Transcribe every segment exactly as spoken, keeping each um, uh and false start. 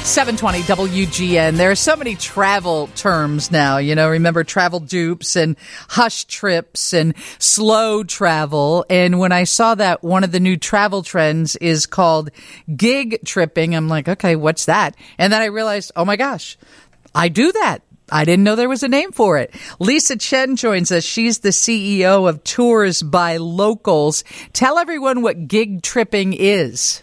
seven twenty W G N. There are so many travel terms now. You know, remember travel dupes and hush trips and slow travel. And when I saw that one of the new travel trends is called gig tripping, I'm like, okay, what's that? And then I realized, oh my gosh, I do that. I didn't know there was a name for it. Lisa Chen joins us. She's the C E O of Tours by Locals. Tell everyone what gig tripping is.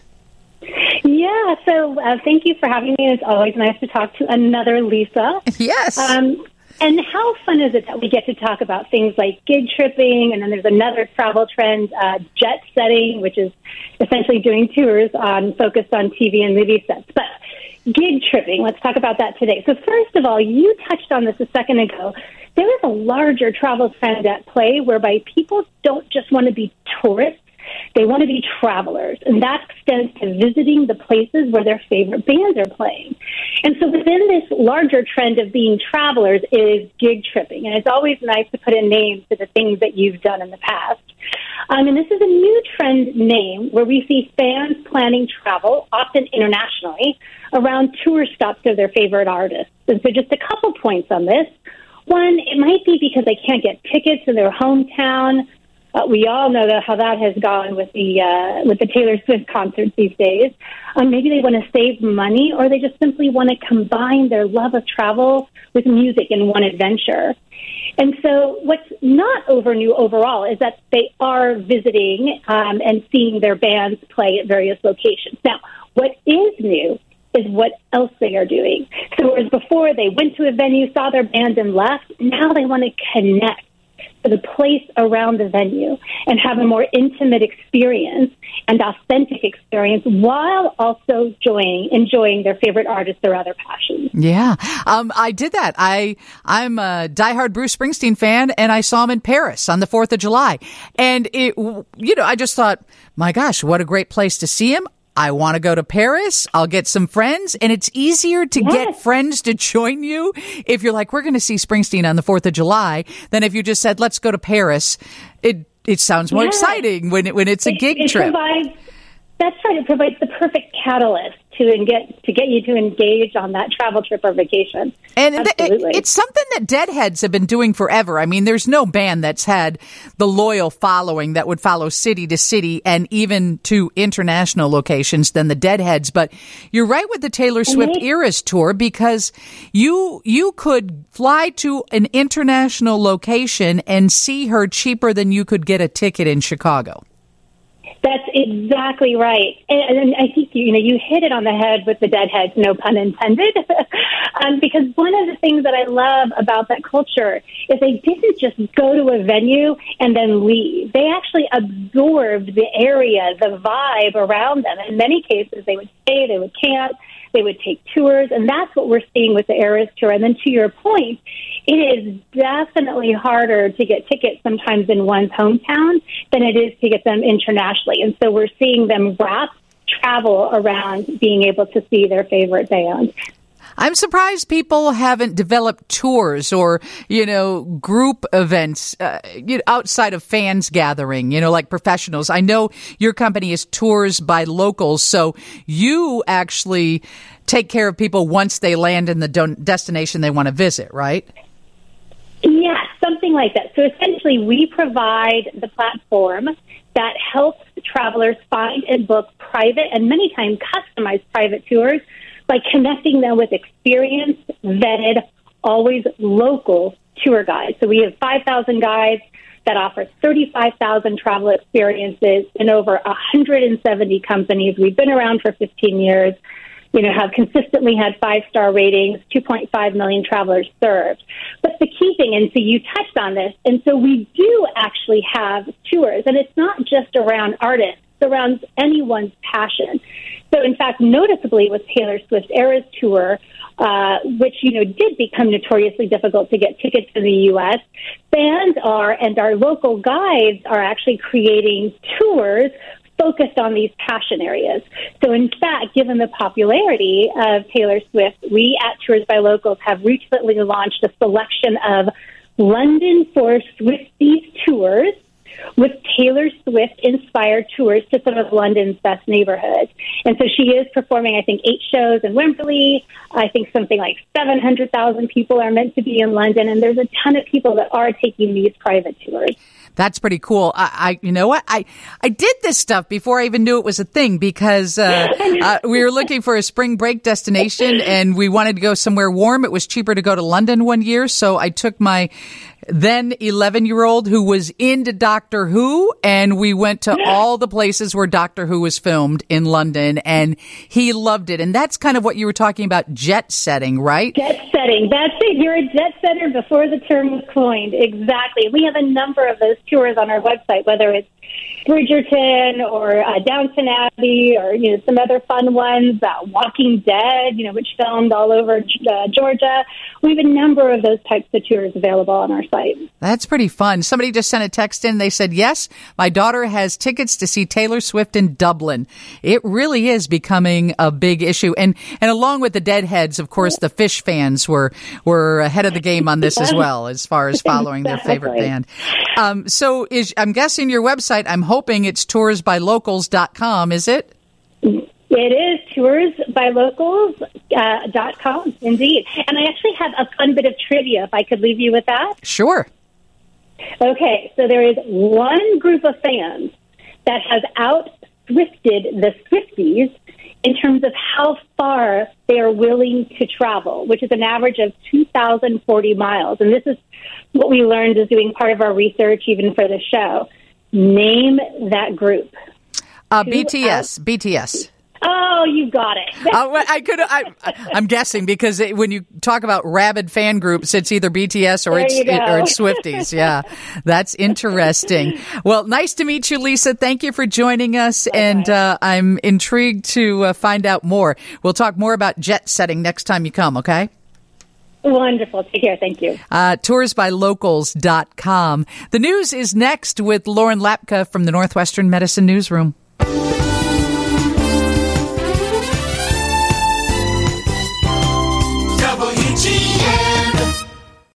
Yeah, so uh, thank you for having me. It's always nice to talk to another Lisa. Yes. Um, and how fun is it that we get to talk about things like gig tripping, and then there's another travel trend, uh, jet setting, which is essentially doing tours on focused on T V and movie sets. But gig tripping, let's talk about that today. So first of all, you touched on this a second ago. There is a larger travel trend at play whereby people don't just want to be tourists. They want to be travelers, and that extends to visiting the places where their favorite bands are playing. And so within this larger trend of being travelers is gig tripping, and it's always nice to put a name to the things that you've done in the past. Um, and this is a new trend name where we see fans planning travel, often internationally, around tour stops of their favorite artists. And so just a couple points on this. One, it might be because they can't get tickets in their hometown. Uh, we all know that how that has gone with the uh, with the Taylor Swift concerts these days. Um, maybe they want to save money, or they just simply want to combine their love of travel with music in one adventure. And so what's not over new overall is that they are visiting um, and seeing their bands play at various locations. Now, what is new is what else they are doing. So whereas before they went to a venue, saw their band, and left, now they want to connect to the place around the venue and have a more intimate experience and authentic experience while also enjoying, enjoying their favorite artists or other passions. Yeah, um, I did that. I, I'm a diehard Bruce Springsteen fan, and I saw him in Paris on the fourth of July. And, it, you know, I just thought, my gosh, what a great place to see him. I want to go to Paris. I'll get some friends. And it's easier to yes. get friends to join you if you're like, we're going to see Springsteen on the fourth of July, than if you just said, let's go to Paris. It it sounds more yes. exciting when, it, when it's a gig it, it trip. Provides, that's right. It provides the perfect catalyst to get to get you to engage on that travel trip or vacation. And Absolutely. It, it's something that Deadheads have been doing forever. I mean, there's no band that's had the loyal following that would follow city to city and even to international locations than the Deadheads. But you're right with the Taylor Swift mm-hmm. Eras Tour, because you you could fly to an international location and see her cheaper than you could get a ticket in Chicago. That's exactly right. And, and I think, you know, you hit it on the head with the Deadheads, no pun intended. um, because one of the things that I love about that culture is they didn't just go to a venue and then leave. They actually absorbed the area, the vibe around them. In many cases, they would stay, they would camp, they would take tours, and that's what we're seeing with the Eras Tour. And then to your point, it is definitely harder to get tickets sometimes in one's hometown than it is to get them internationally. And so we're seeing them wrap travel around being able to see their favorite band. I'm surprised people haven't developed tours or, you know, group events uh, you know, outside of fans gathering, you know, like professionals. I know your company is Tours by Locals, so you actually take care of people once they land in the don- destination they want to visit, right? Yeah, something like that. So essentially, we provide the platform that helps travelers find and book private and many times customized private tours by connecting them with experienced, vetted, always local tour guides. So we have five thousand guides that offer thirty-five thousand travel experiences in over one hundred seventy companies. We've been around for fifteen years. You know, have consistently had five-star ratings, two point five million travelers served. But the key thing, and so you touched on this, and so we do actually have tours, and it's not just around artists, it's around anyone's passion. So, in fact, noticeably with Taylor Swift's Eras Tour, uh, which, you know, did become notoriously difficult to get tickets in the U S, fans are, and our local guides are actually creating tours focused on these passion areas. So, in fact, given the popularity of Taylor Swift, we at Tours by Locals have recently launched a selection of London for Swifties tours with Taylor Swift-inspired tours to some of London's best neighborhoods. And so she is performing, I think, eight shows in Wembley. I think something like seven hundred thousand people are meant to be in London, and there's a ton of people that are taking these private tours. That's pretty cool. I, I, you know what? I, I did this stuff before I even knew it was a thing because uh, uh, we were looking for a spring break destination and we wanted to go somewhere warm. It was cheaper to go to London one year, so I took my then eleven-year-old who was into Doctor Who, and we went to all the places where Doctor Who was filmed in London, and he loved it. And that's kind of what you were talking about, jet setting, right? Jet setting. That's it. You're a jet setter before the term was coined. Exactly. We have a number of those tours on our website, whether it's Bridgerton or uh, Downton Abbey or, you know, some other fun ones, uh, Walking Dead, you know, which filmed all over uh, Georgia. We have a number of those types of tours available on our site. That's pretty fun. Somebody just sent a text in. They said, yes, my daughter has tickets to see Taylor Swift in Dublin. It really is becoming a big issue. And and along with the Deadheads, of course, the Fish fans were, were ahead of the game on this as well, as far as following their favorite band. Um, so is I'm guessing your website, I'm hoping it's tours by locals dot com, is it? It is tours by locals dot com, uh, indeed. And I actually have a fun bit of trivia, if I could leave you with that. Sure. Okay, so there is one group of fans that has out-Swifted the Swifties in terms of how far they are willing to travel, which is an average of two thousand forty miles. And this is what we learned as doing part of our research, even for the show. Name that group. Uh, B T S. Out- B T S. Oh, you got it. uh, I could. I, I'm guessing because it, when you talk about rabid fan groups, it's either B T S or there it's it, or it's Swifties. Yeah, that's interesting. Well, nice to meet you, Lisa. Thank you for joining us, okay. and uh, I'm intrigued to uh, find out more. We'll talk more about jet setting next time you come. Okay. Wonderful. Take care. Thank you. Uh, tours by locals dot com. The news is next with Lauren Lapka from the Northwestern Medicine Newsroom.